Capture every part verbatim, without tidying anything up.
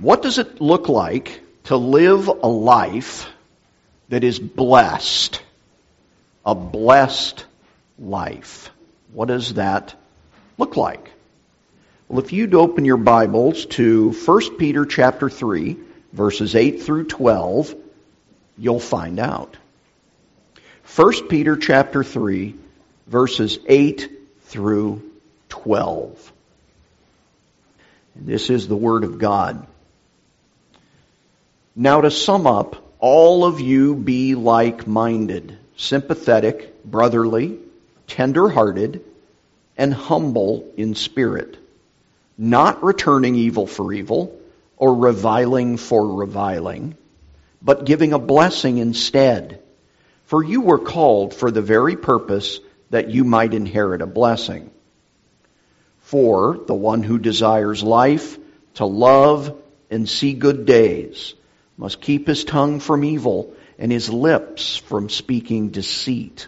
What does it look like to live a life that is blessed? A blessed life. What does that look like? Well, if you'd open your Bibles to First Peter chapter three, verses eight through twelve, you'll find out. First Peter chapter three, verses eight through twelve. And this is the Word of God. Now to sum up, all of you be like-minded, sympathetic, brotherly, tender-hearted, and humble in spirit, not returning evil for evil, or reviling for reviling, but giving a blessing instead. For you were called for the very purpose that you might inherit a blessing. For the one who desires life, to love and see good days, must keep his tongue from evil and his lips from speaking deceit.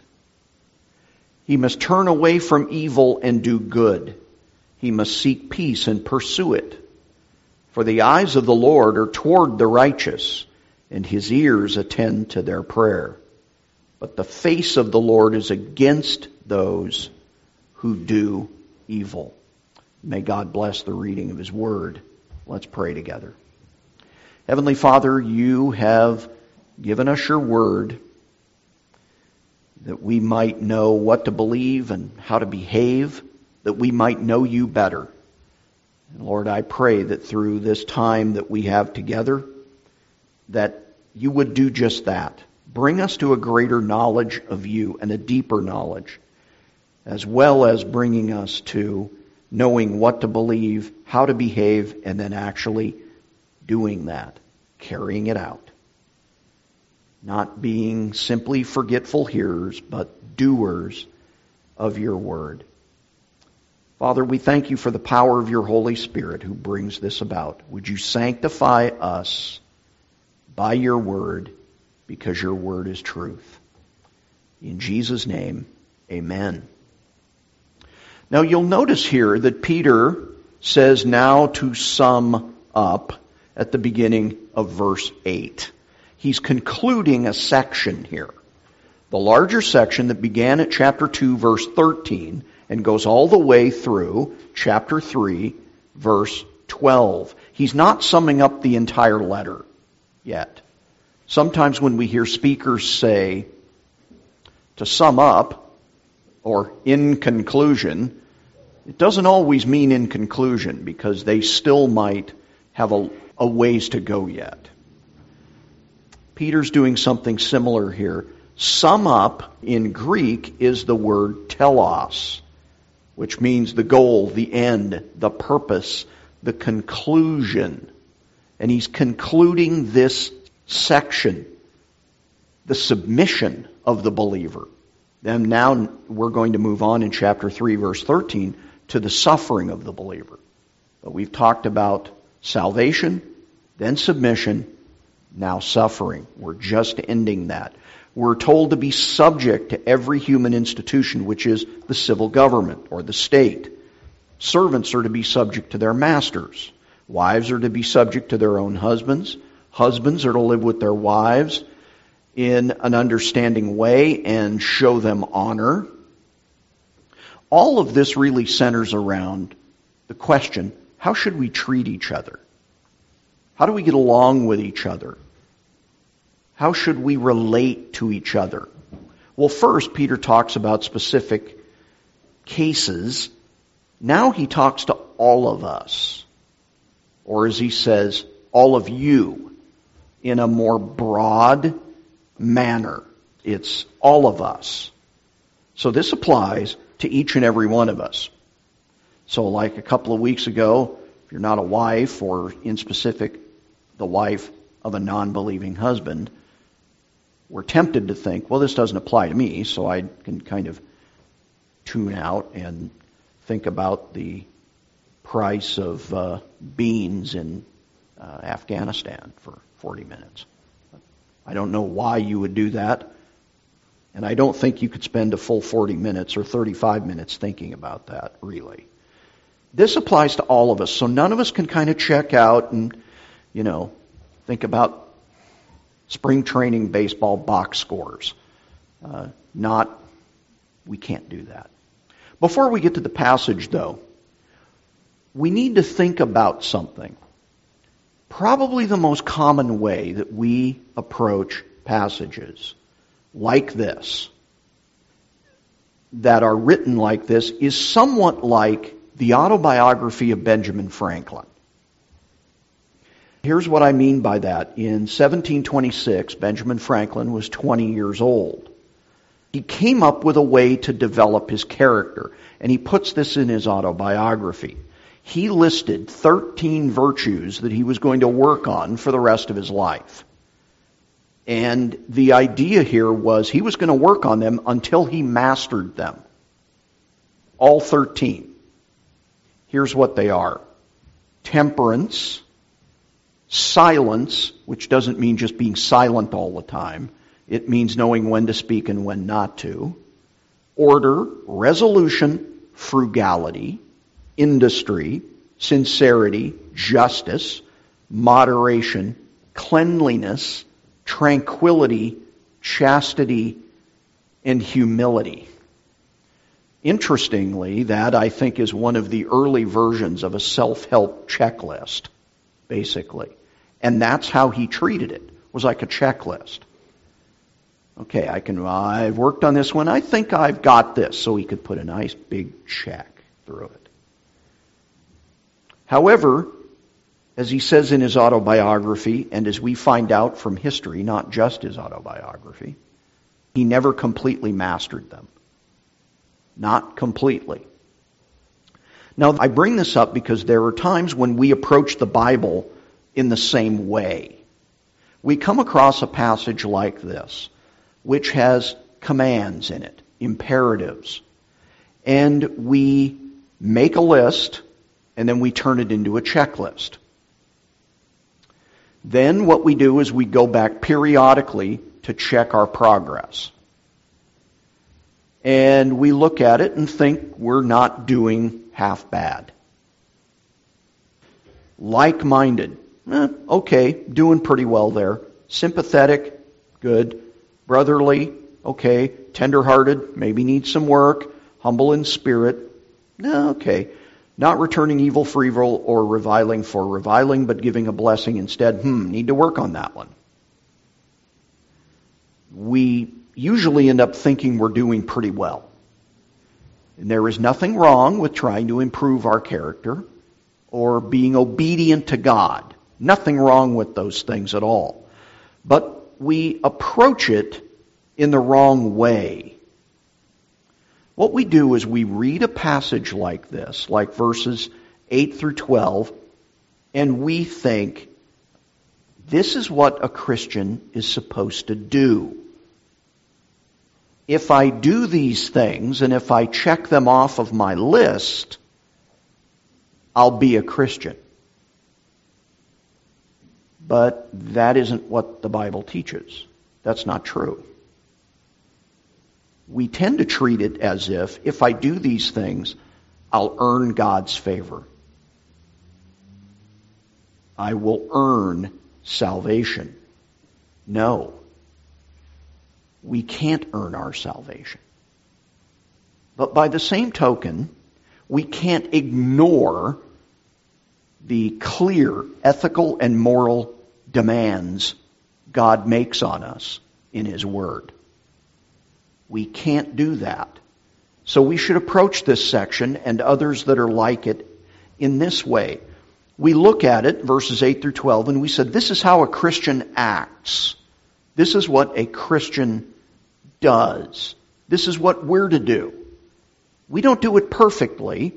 He must turn away from evil and do good. He must seek peace and pursue it. For the eyes of the Lord are toward the righteous, and his ears attend to their prayer. But the face of the Lord is against those who do evil. May God bless the reading of his word. Let's pray together. Heavenly Father, you have given us your word that we might know what to believe and how to behave, that we might know you better. And Lord, I pray that through this time that we have together, that you would do just that. Bring us to a greater knowledge of you and a deeper knowledge, as well as bringing us to knowing what to believe, how to behave, and then actually doing that, carrying it out. Not being simply forgetful hearers, but doers of your word. Father, we thank you for the power of your Holy Spirit who brings this about. Would you sanctify us by your word, because your word is truth. In Jesus' name, amen. Now you'll notice here that Peter says now to sum up at the beginning of verse eight. He's concluding a section here. The larger section that began at chapter two, verse thirteen, and goes all the way through chapter three, verse twelve. He's not summing up the entire letter yet. Sometimes when we hear speakers say, to sum up, or in conclusion, it doesn't always mean in conclusion, because they still might have a, a ways to go yet. Peter's doing something similar here. Sum up in Greek is the word telos, which means the goal, the end, the purpose, the conclusion. And he's concluding this section, the submission of the believer. Then now we're going to move on in chapter three, verse thirteen, to the suffering of the believer. But we've talked about salvation, then submission, now suffering. We're just ending that. We're told to be subject to every human institution, which is the civil government or the state. Servants are to be subject to their masters. Wives are to be subject to their own husbands. Husbands are to live with their wives in an understanding way and show them honor. All of this really centers around the question, how should we treat each other? How do we get along with each other? How should we relate to each other? Well, first, Peter talks about specific cases. Now he talks to all of us. Or as he says, all of you, in a more broad manner. It's all of us. So this applies to each and every one of us. So like a couple of weeks ago, if you're not a wife, or in specific, the wife of a non-believing husband, we're tempted to think, well, this doesn't apply to me, so I can kind of tune out and think about the price of uh, beans in uh, Afghanistan for forty minutes. I don't know why you would do that, and I don't think you could spend a full forty minutes or thirty-five minutes thinking about that, really. This applies to all of us, so none of us can kind of check out and You know, think about spring training baseball box scores. Uh, not, we can't do that. Before we get to the passage, though, we need to think about something. Probably the most common way that we approach passages like this, that are written like this, is somewhat like the autobiography of Benjamin Franklin. Here's what I mean by that. In seventeen twenty-six, Benjamin Franklin was twenty years old. He came up with a way to develop his character, and he puts this in his autobiography. He listed thirteen virtues that he was going to work on for the rest of his life. And the idea here was he was going to work on them until he mastered them. All thirteen. Here's what they are. Temperance, silence, which doesn't mean just being silent all the time. It means knowing when to speak and when not to. Order, resolution, frugality, industry, sincerity, justice, moderation, cleanliness, tranquility, chastity, and humility. Interestingly, that I think is one of the early versions of a self-help checklist, basically. And that's how he treated it, was like a checklist. Okay, I can, I've worked on this one. I think I've got this. So he could put a nice big check through it. However, as he says in his autobiography, and as we find out from history, not just his autobiography, he never completely mastered them. Not completely. Now, I bring this up because there are times when we approach the Bible in the same way. We come across a passage like this, which has commands in it, imperatives. And we make a list, and then we turn it into a checklist. Then what we do is we go back periodically to check our progress. And we look at it and think we're not doing half bad. Like-minded. Eh, okay, doing pretty well there. Sympathetic, good. Brotherly, okay. Tender-hearted, maybe needs some work. Humble in spirit, no, okay. Not returning evil for evil or reviling for reviling, but giving a blessing instead. Hmm, need to work on that one. We usually end up thinking we're doing pretty well. And there is nothing wrong with trying to improve our character or being obedient to God. Nothing wrong with those things at all. But we approach it in the wrong way. What we do is we read a passage like this, like verses eight through twelve, and we think, this is what a Christian is supposed to do. If I do these things, and if I check them off of my list, I'll be a Christian. But that isn't what the Bible teaches. That's not true. We tend to treat it as if, if I do these things, I'll earn God's favor. I will earn salvation. No. We can't earn our salvation. But by the same token, we can't ignore the clear ethical and moral demands God makes on us in His Word. We can't do that. So we should approach this section and others that are like it in this way. We look at it, verses eight through twelve, and we said, this is how a Christian acts. This is what a Christian does. This is what we're to do. We don't do it perfectly.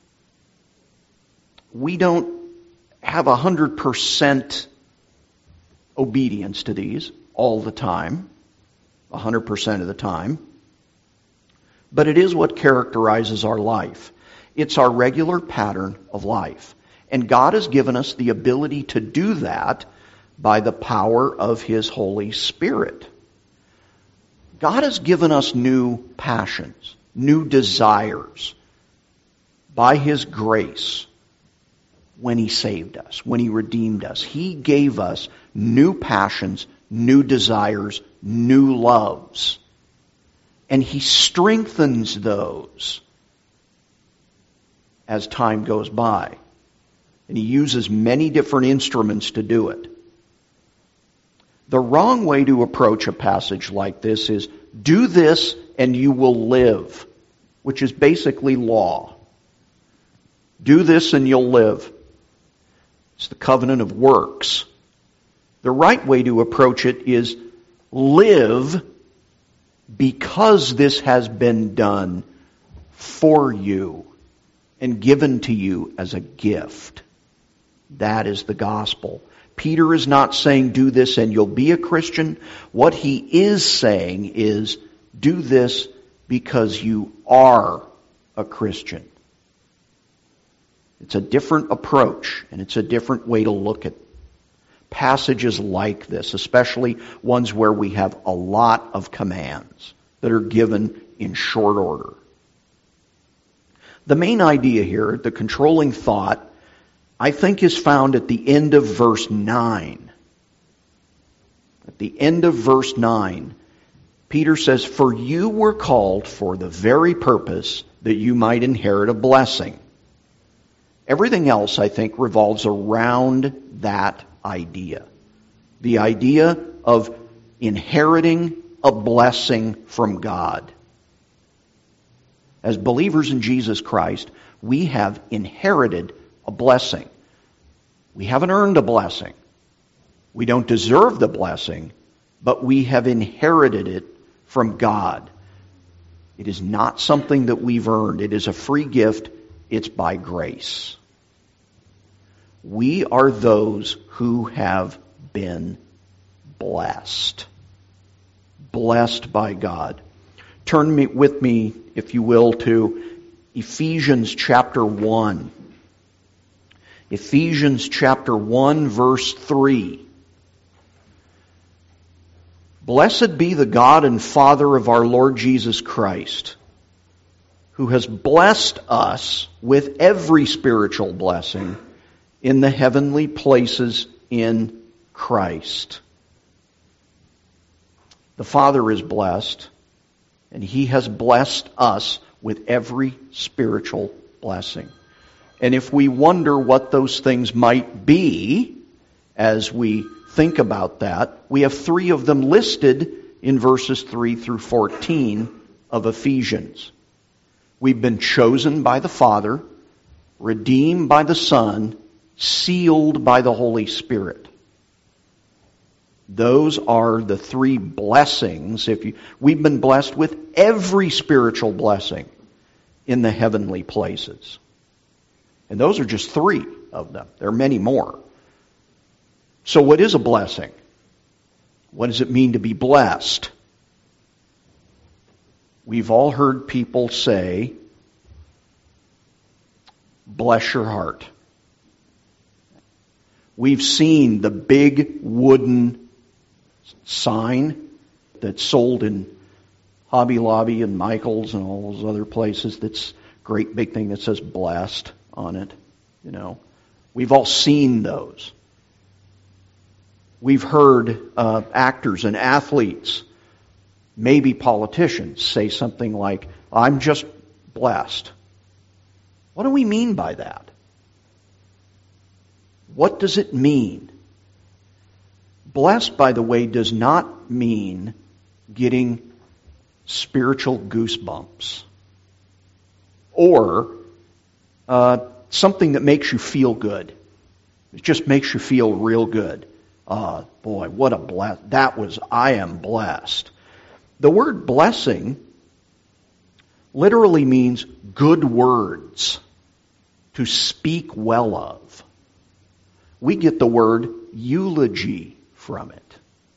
We don't have a hundred percent obedience to these all the time, a hundred percent of the time. But it is what characterizes our life. It's our regular pattern of life. And God has given us the ability to do that by the power of His Holy Spirit. God has given us new passions, new desires by His grace. when He saved us, when He redeemed us. He gave us new passions, new desires, new loves. And He strengthens those as time goes by. And He uses many different instruments to do it. The wrong way to approach a passage like this is, do this and you will live, which is basically law. Do this and you'll live. It's the covenant of works. The right way to approach it is, live because this has been done for you and given to you as a gift. That is the gospel. Peter is not saying do this and you'll be a Christian. What he is saying is do this because you are a Christian. It's a different approach and it's a different way to look at passages like this, especially ones where we have a lot of commands that are given in short order. The main idea here, the controlling thought, I think is found at the end of verse nine. At the end of verse nine, Peter says, "For you were called for the very purpose that you might inherit a blessing." Everything else, I think, revolves around that idea. The idea of inheriting a blessing from God. As believers in Jesus Christ, we have inherited a blessing. We haven't earned a blessing. We don't deserve the blessing, but we have inherited it from God. It is not something that we've earned. It is a free gift. It's by grace. We are those who have been blessed. Blessed by God. Turn me, with me, if you will, to Ephesians chapter one. Ephesians chapter one, verse three. "Blessed be the God and Father of our Lord Jesus Christ, who has blessed us with every spiritual blessing in the heavenly places in Christ." The Father is blessed, and He has blessed us with every spiritual blessing. And if we wonder what those things might be, as we think about that, we have three of them listed in verses three through fourteen of Ephesians. We've been chosen by the Father, redeemed by the Son, sealed by the Holy Spirit. Those are the three blessings. If you, we've been blessed with every spiritual blessing in the heavenly places. And those are just three of them. There are many more. So what is a blessing? What does it mean to be blessed? We've all heard people say, "Bless your heart." We've seen the big wooden sign that's sold in Hobby Lobby and Michael's and all those other places. That's a great big thing that says "blessed" on it. You know, we've all seen those. We've heard uh, actors and athletes, maybe politicians, say something like, "I'm just blessed." What do we mean by that? What does it mean? Blessed, by the way, does not mean getting spiritual goosebumps or uh, something that makes you feel good. It just makes you feel real good. Ah, oh, boy, what a bless! That was, I am blessed. The word blessing literally means good words, to speak well of. We get the word eulogy from it.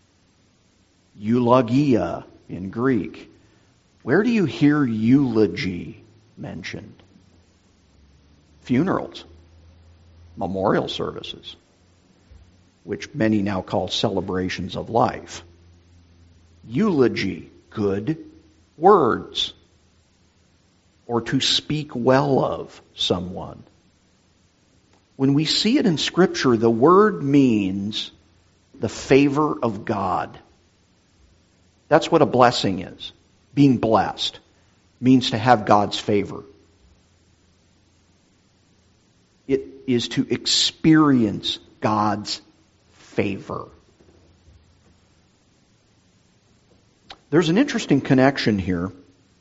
Eulogia in Greek. Where do you hear eulogy mentioned? Funerals, memorial services, which many now call celebrations of life. Eulogy, good words, or to speak well of someone. When we see it in Scripture, the word means the favor of God. That's what a blessing is. Being blessed means to have God's favor. It is to experience God's favor. There's an interesting connection here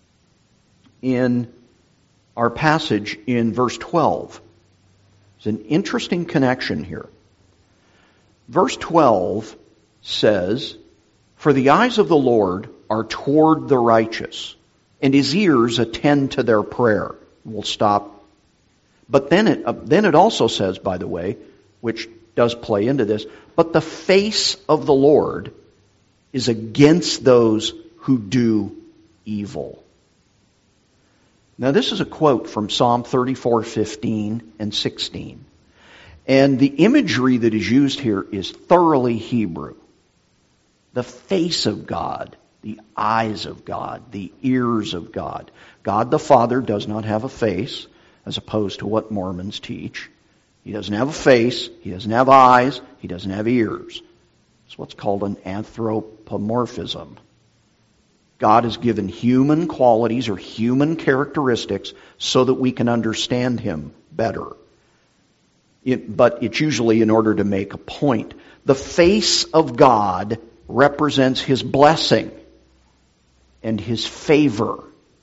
in our passage in verse twelve. There's an interesting connection here. Verse twelve says, "For the eyes of the Lord are toward the righteous, and His ears attend to their prayer." We'll stop. But then it, uh, then it also says, by the way, which does play into this, "But the face of the Lord is against those who do evil." Now this is a quote from Psalm thirty-four, fifteen and sixteen. And the imagery that is used here is thoroughly Hebrew. The face of God, the eyes of God, the ears of God. God the Father does not have a face, as opposed to what Mormons teach. He doesn't have a face, He doesn't have eyes, He doesn't have ears. It's what's called an anthropomorphism. God has given human qualities or human characteristics so that we can understand Him better. It, but it's usually in order to make a point. The face of God represents His blessing and His favor.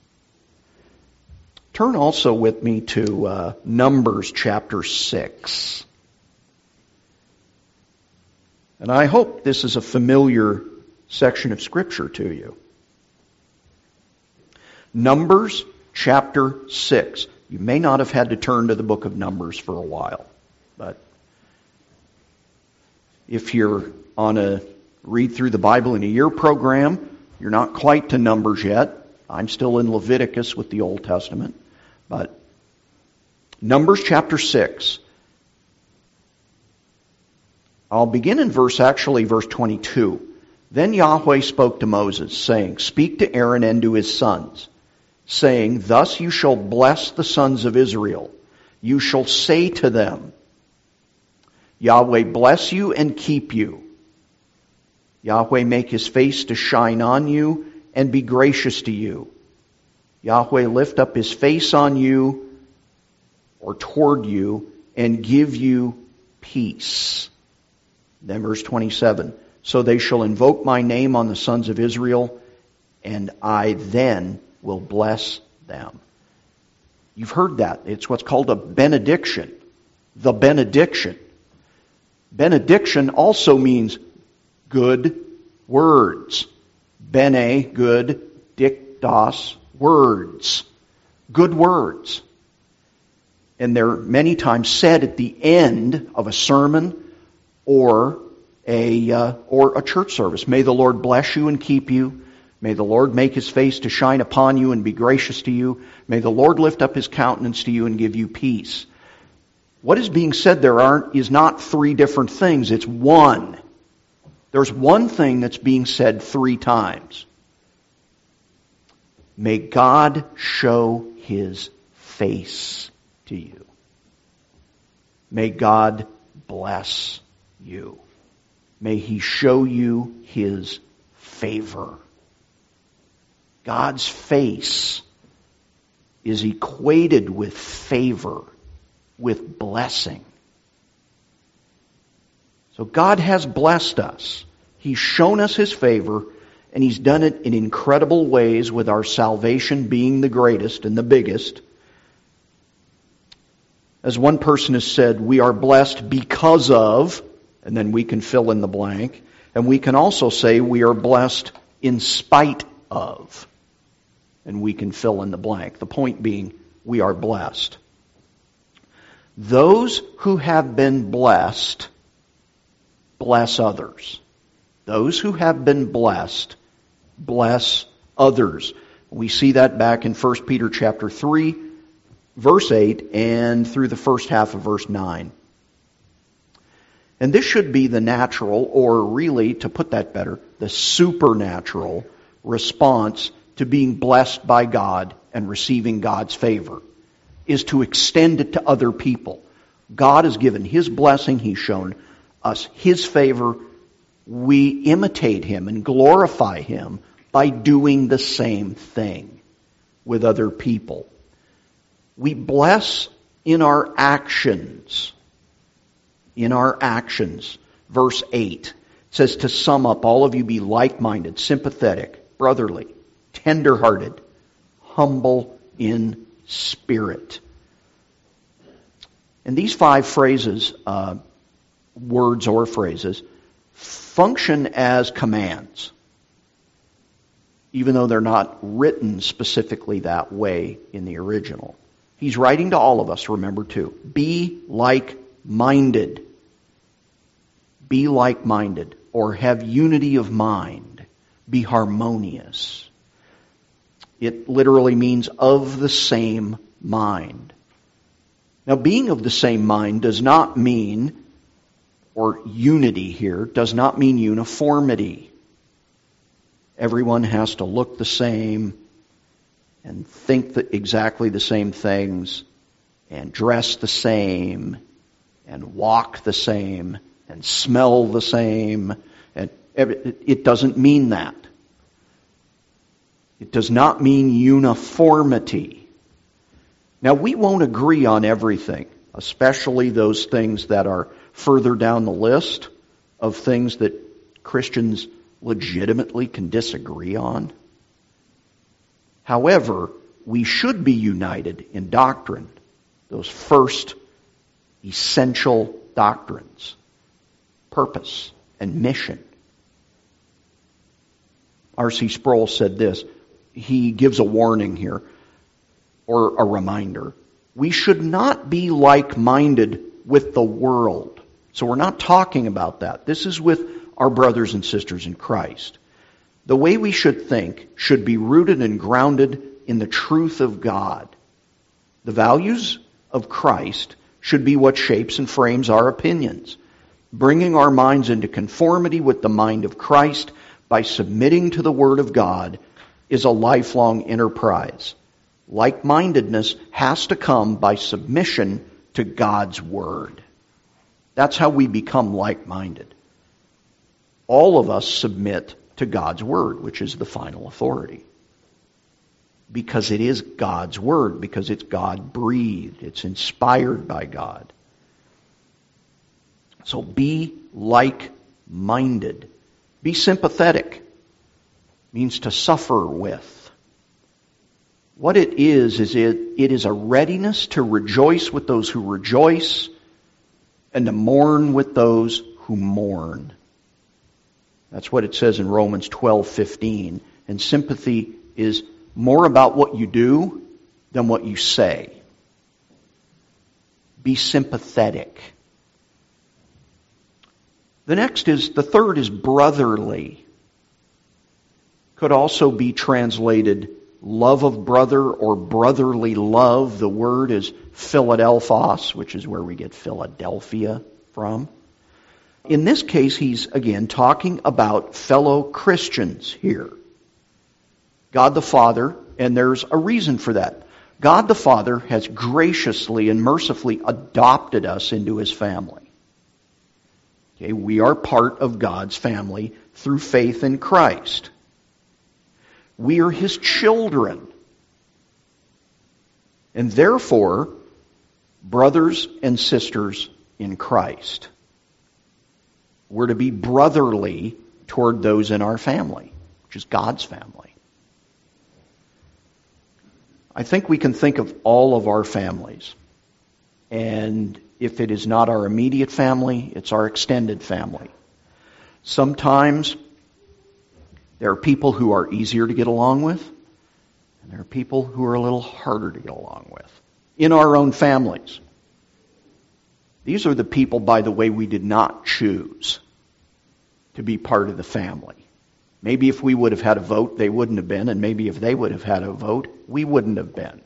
Turn also with me to uh, Numbers chapter six. And I hope this is a familiar section of Scripture to you. Numbers chapter six. You may not have had to turn to the book of Numbers for a while, but if you're on a read through the Bible in a year program, you're not quite to Numbers yet. I'm still in Leviticus with the Old Testament. But Numbers chapter six. I'll begin in verse, actually verse twenty-two. "Then Yahweh spoke to Moses, saying, Speak to Aaron and to his sons, saying, Thus you shall bless the sons of Israel. You shall say to them, Yahweh bless you and keep you. Yahweh make His face to shine on you and be gracious to you. Yahweh lift up His face on you," or toward you, "and give you peace." Then verse twenty-seven. "So they shall invoke my name on the sons of Israel, and I then will bless them." You've heard that. It's what's called a benediction. The benediction. Benediction also means good words. Bene, good, dictos, words. Good words. And they're many times said at the end of a sermon or a uh, or a church service. May the Lord bless you and keep you. May the Lord make His face to shine upon you and be gracious to you. May the Lord lift up His countenance to you and give you peace. What is being said there aren't is not three different things. It's one. There's one thing that's being said three times. May God show His face to you. May God bless you. May He show you His favor. God's face is equated with favor, with blessing. So God has blessed us. He's shown us His favor, and He's done it in incredible ways, with our salvation being the greatest and the biggest. As one person has said, we are blessed because of, and then we can fill in the blank. And we can also say we are blessed in spite of, and we can fill in the blank. The point being, we are blessed. Those who have been blessed, bless others. Those who have been blessed, bless others. We see that back in First Peter chapter three, verse eight, and through the first half of verse nine. And this should be the natural, or really, to put that better, the supernatural response to being blessed by God and receiving God's favor, is to extend it to other people. God has given His blessing. He's shown us His favor. We imitate Him and glorify Him by doing the same thing with other people. We bless in our actions. In our actions. Verse eight says, to sum up, all of you be like-minded, sympathetic, brotherly, tender-hearted, humble in spirit. And these five phrases, uh, words or phrases, function as commands, even though they're not written specifically that way in the original. He's writing to all of us, remember too. Be like-minded. Be like-minded, or have unity of mind. Be harmonious. It literally means of the same mind. Now, being of the same mind does not mean, or unity here, does not mean uniformity. Everyone has to look the same and think the, exactly the same things and dress the same and walk the same and smell the same. And it doesn't mean that. It does not mean uniformity. Now, we won't agree on everything, especially those things that are further down the list of things that Christians legitimately can disagree on. However, we should be united in doctrine, those first essential doctrines, purpose and mission. R C Sproul said this. He gives a warning here, or a reminder. We should not be like-minded with the world. So we're not talking about that. This is with our brothers and sisters in Christ. The way we should think should be rooted and grounded in the truth of God. The values of Christ should be what shapes and frames our opinions. Bringing our minds into conformity with the mind of Christ by submitting to the Word of God is a lifelong enterprise. Like-mindedness has to come by submission to God's Word. That's how we become like-minded. All of us submit to God's Word, which is the final authority. Because it is God's Word, because it's God-breathed, it's inspired by God. So be like-minded. Be sympathetic. Means to suffer with. What it is, is it, it is a readiness to rejoice with those who rejoice and to mourn with those who mourn. That's what it says in Romans twelve fifteen. And sympathy is more about what you do than what you say. Be sympathetic. The next is, the third is brotherly. Could also be translated love of brother or brotherly love. The word is Philadelphos, which is where we get Philadelphia from. In this case, he's again talking about fellow Christians here. God the Father, and there's a reason for that. God the Father has graciously and mercifully adopted us into His family. Okay, we are part of God's family through faith in Christ. We are His children. And therefore, brothers and sisters in Christ. We're to be brotherly toward those in our family, which is God's family. I think we can think of all of our families. And if it is not our immediate family, it's our extended family. Sometimes there are people who are easier to get along with, and there are people who are a little harder to get along with in our own families. These are the people, by the way, we did not choose to be part of the family. Maybe if we would have had a vote, they wouldn't have been, and maybe if they would have had a vote, we wouldn't have been.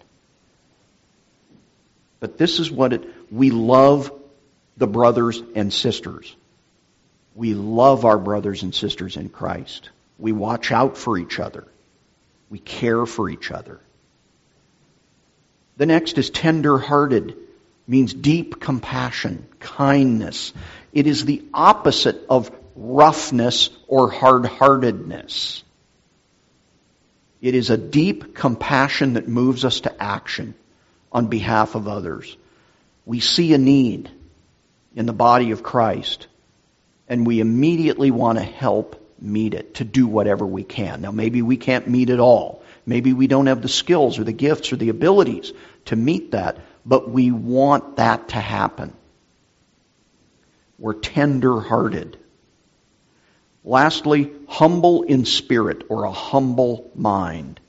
But this is what it, we love the brothers and sisters. We love our brothers and sisters in Christ. We watch out for each other. We care for each other. The next is tender-hearted, means deep compassion, kindness. It is the opposite of roughness or hard-heartedness. It is a deep compassion that moves us to action on behalf of others. We see a need in the body of Christ, and we immediately want to help meet it, to do whatever we can. Now, maybe we can't meet it all. Maybe we don't have the skills or the gifts or the abilities to meet that, but we want that to happen. We're tender-hearted. Lastly, humble in spirit, or a humble mind.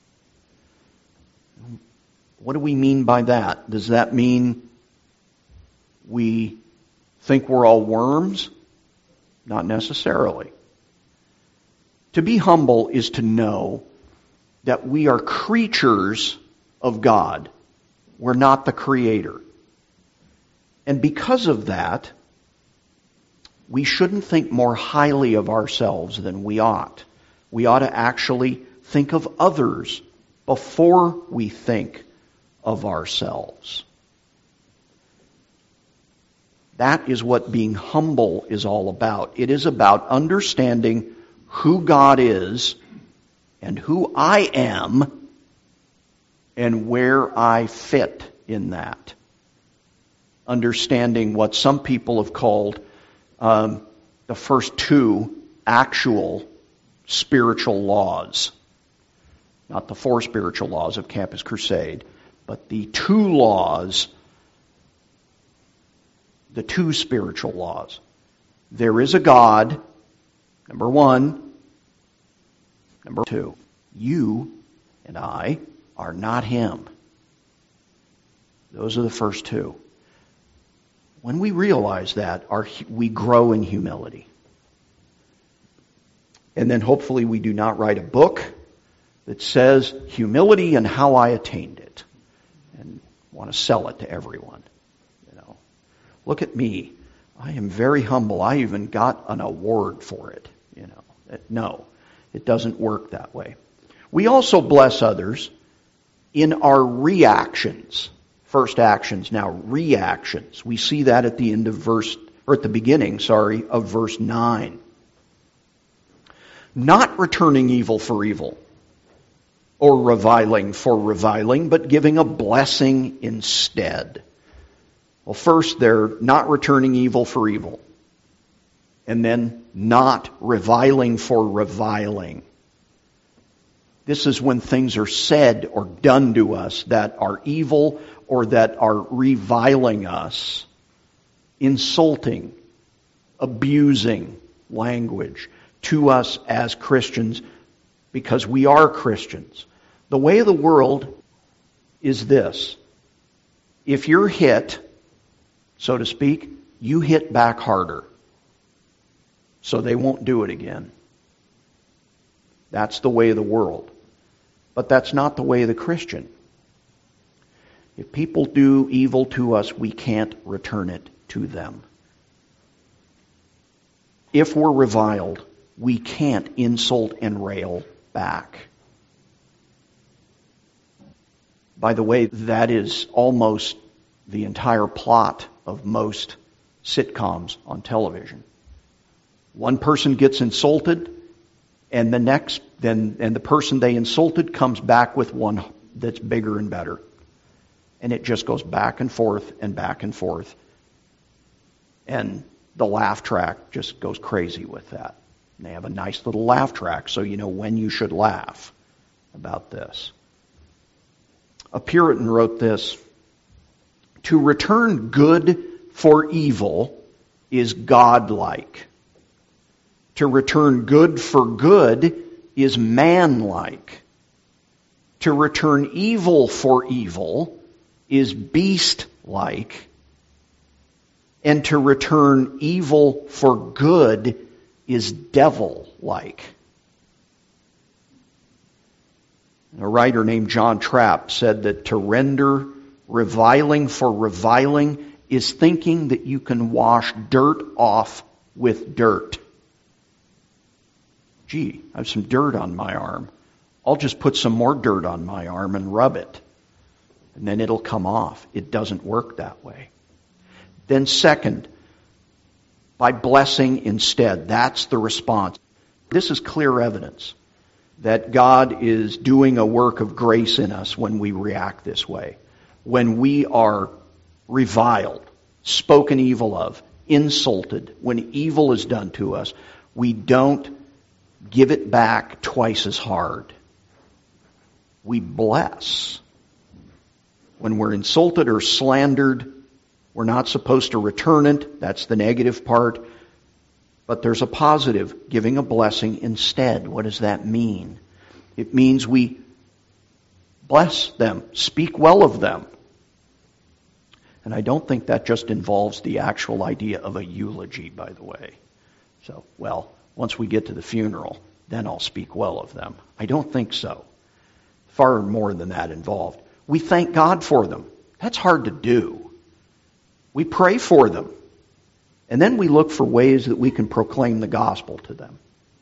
What do we mean by that? Does that mean we think we're all worms? Not necessarily. To be humble is to know that we are creatures of God. We're not the Creator. And because of that, we shouldn't think more highly of ourselves than we ought. We ought to actually think of others before we think of ourselves. That is what being humble is all about. It is about understanding who God is and who I am and where I fit in that. Understanding what some people have called um, the first two actual spiritual laws. Not the four spiritual laws of Campus Crusade, but the two laws, the two spiritual laws. There is a God, number one. Number two, you and I are not Him. Those are the first two. When we realize that, our, we grow in humility. And then hopefully we do not write a book that says humility and how I attained it, and want to sell it to everyone. You know, look at me. I am very humble. I even got an award for it. You know, no, it doesn't work that way. We also bless others in our reactions. First actions, now reactions. We see that at the end of verse, or at the beginning, sorry, of verse nine. Not returning evil for evil, or reviling for reviling, but giving a blessing instead. Well, first they're not returning evil for evil, and then not reviling for reviling. This is when things are said or done to us that are evil or that are reviling us, insulting, abusing language to us as Christians, because we are Christians. The way of the world is this. If you're hit, so to speak, you hit back harder, so they won't do it again. That's the way of the world. But that's not the way of the Christian. If people do evil to us, we can't return it to them. If we're reviled, we can't insult and rail back. By the way, that is almost the entire plot of most sitcoms on television. One person gets insulted, and the next, then, and the person they insulted comes back with one that's bigger and better. And it just goes back and forth and back and forth. And the laugh track just goes crazy with that. And they have a nice little laugh track so you know when you should laugh about this. A Puritan wrote this: to return good for evil is godlike. To return good for good is manlike. To return evil for evil is beast-like. And to return evil for good is devil-like. A writer named John Trapp said that to render reviling for reviling is thinking that you can wash dirt off with dirt. Gee, I have some dirt on my arm. I'll just put some more dirt on my arm and rub it. and then it'll come off. It doesn't work that way. Then second, by blessing instead. That's the response. This is clear evidence that God is doing a work of grace in us when we react this way. When we are reviled, spoken evil of, insulted, when evil is done to us, we don't give it back twice as hard. We bless. When we're insulted or slandered, we're not supposed to return it. That's the negative part. But there's a positive, giving a blessing instead. What does that mean? It means we bless them, speak well of them. And I don't think that just involves the actual idea of a eulogy, by the way. So, well, once we get to the funeral, then I'll speak well of them. I don't think so. Far more than that involved. We thank God for them. That's hard to do. We pray for them. And then we look for ways that we can proclaim the gospel to them.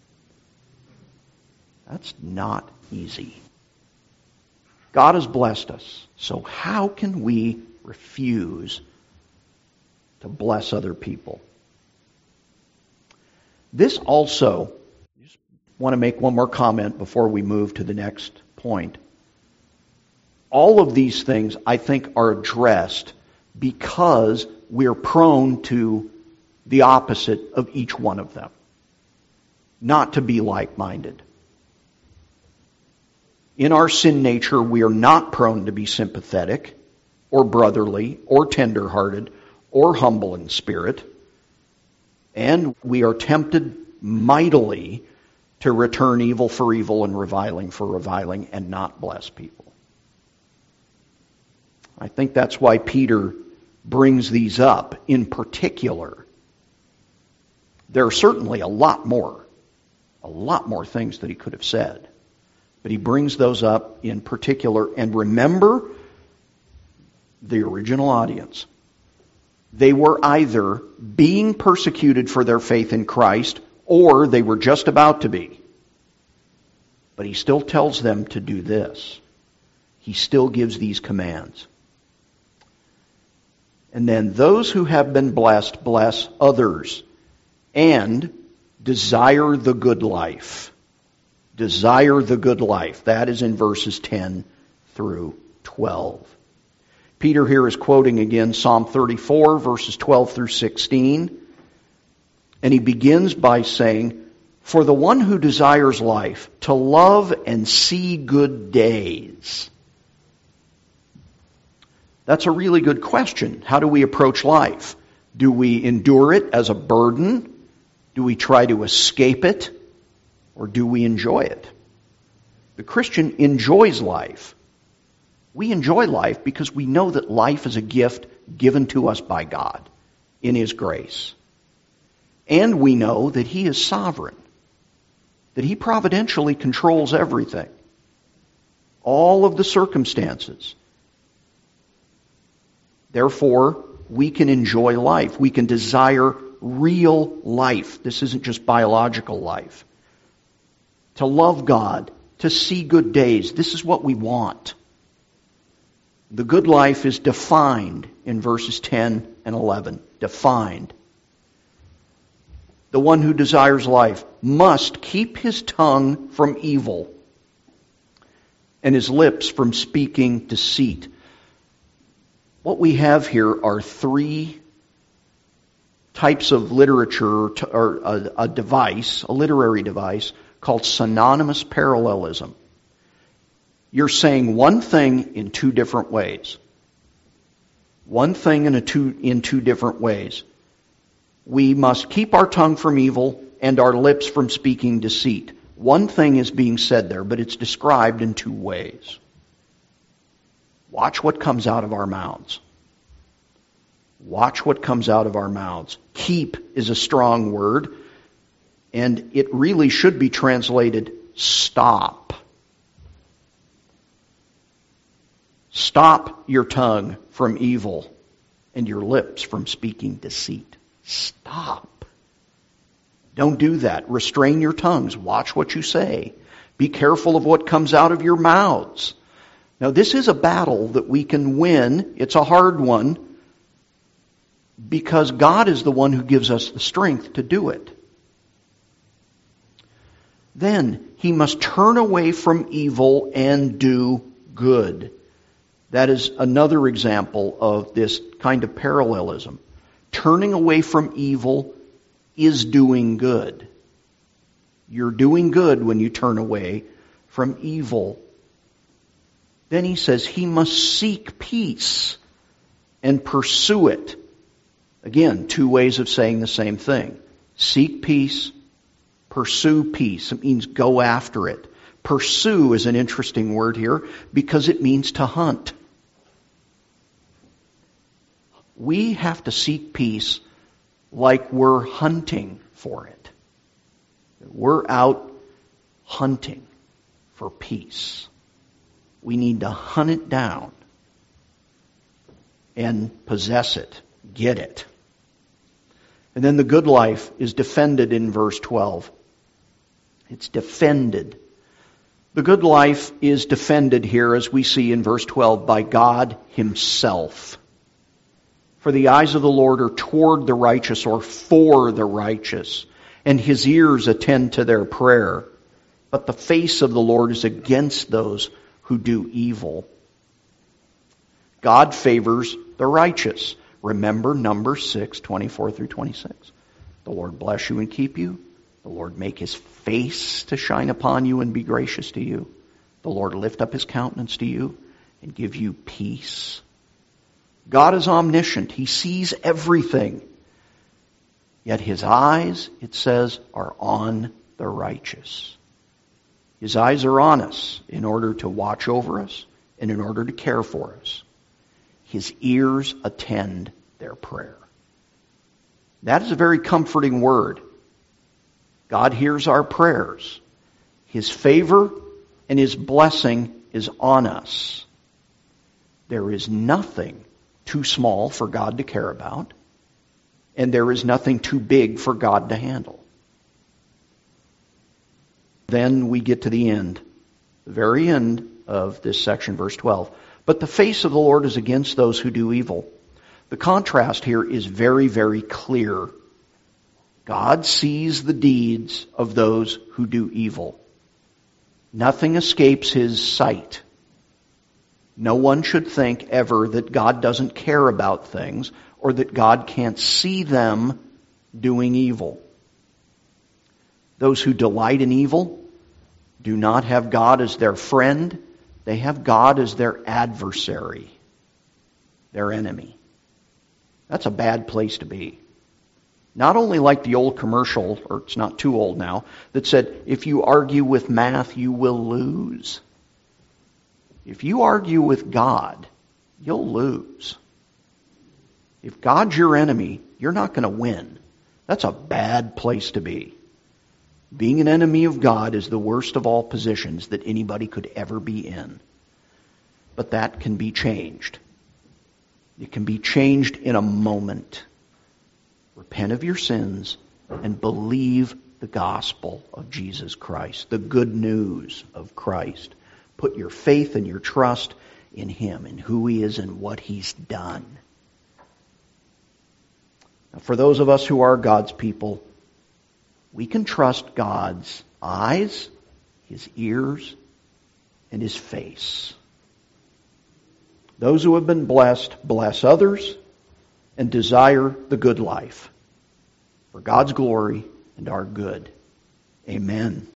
That's not easy. God has blessed us. So how can we refuse to bless other people? This also, I just want to make one more comment before we move to the next point. All of these things, I think, are addressed because we're prone to the opposite of each one of them. Not to be like-minded. In our sin nature, we are not prone to be sympathetic, or brotherly, or tender-hearted, or humble in spirit. And we are tempted mightily to return evil for evil and reviling for reviling and not bless people. I think that's why Peter brings these up in particular. There are certainly a lot more, a lot more things that he could have said. But he brings those up in particular. And remember the original audience. They were either being persecuted for their faith in Christ, or they were just about to be. But he still tells them to do this. He still gives these commands. And then those who have been blessed, bless others. And desire the good life. Desire the good life. That is in verses ten through twelve. Peter here is quoting again Psalm thirty-four, verses twelve through sixteen. And he begins by saying, "For the one who desires life, to love and see good days." That's a really good question. How do we approach life? Do we endure it as a burden? Do we try to escape it? Or do we enjoy it? The Christian enjoys life. We enjoy life because we know that life is a gift given to us by God in His grace. And we know that He is sovereign. That He providentially controls everything. All of the circumstances. Therefore, we can enjoy life. We can desire real life. This isn't just biological life. To love God, to see good days. This is what we want. The good life is defined in verses ten and eleven. Defined. The one who desires life must keep his tongue from evil and his lips from speaking deceit. What we have here are three types of literature, or a, a device, a literary device, called synonymous parallelism. You're saying one thing in two different ways. One thing in, a two, in two different ways. We must keep our tongue from evil and our lips from speaking deceit. One thing is being said there, but it's described in two ways. Watch what comes out of our mouths. Watch what comes out of our mouths. Keep is a strong word, and it really should be translated stop. Stop your tongue from evil and your lips from speaking deceit. Stop. Don't do that. Restrain your tongues. Watch what you say. Be careful of what comes out of your mouths. Now, this is a battle that we can win. It's a hard one because God is the one who gives us the strength to do it. Then he must turn away from evil and do good. That is another example of this kind of parallelism. Turning away from evil is doing good. You're doing good when you turn away from evil. Then he says he must seek peace and pursue it. Again, two ways of saying the same thing. Seek peace, pursue peace. It means go after it. Pursue is an interesting word here because it means to hunt. We have to seek peace like we're hunting for it. We're out hunting for peace. We need to hunt it down and possess it, get it. And then the good life is defended in verse twelve. It's defended. The good life is defended here, as we see in verse twelve, by God himself. For the eyes of the Lord are toward the righteous, or for the righteous, and his ears attend to their prayer. But the face of the Lord is against those who do evil. God favors the righteous. Remember Numbers six, twenty-four through twenty-six. The Lord bless you and keep you. The Lord make his face to shine upon you and be gracious to you. The Lord lift up his countenance to you and give you peace. God is omniscient. He sees everything. Yet his eyes, it says, are on the righteous. His eyes are on us in order to watch over us and in order to care for us. His ears attend their prayer. That is a very comforting word. God hears our prayers. His favor and his blessing is on us. There is nothing too small for God to care about, and there is nothing too big for God to handle. Then we get to the end, the very end of this section, verse twelve. But the face of the Lord is against those who do evil. The contrast here is very, very clear. God sees the deeds of those who do evil. Nothing escapes his sight. No one should think ever that God doesn't care about things or that God can't see them doing evil. Those who delight in evil do not have God as their friend. They have God as their adversary, their enemy. That's a bad place to be. Not only like the old commercial, or it's not too old now, that said, if you argue with math, you will lose. If you argue with God, you'll lose. If God's your enemy, you're not going to win. That's a bad place to be. Being an enemy of God is the worst of all positions that anybody could ever be in. But that can be changed. It can be changed in a moment. Repent of your sins and believe the gospel of Jesus Christ, the good news of Christ. Put your faith and your trust in him and who he is and what he's done. Now, for those of us who are God's people, we can trust God's eyes, his ears, and his face. Those who have been blessed, bless others and desire the good life for God's glory and our good. Amen.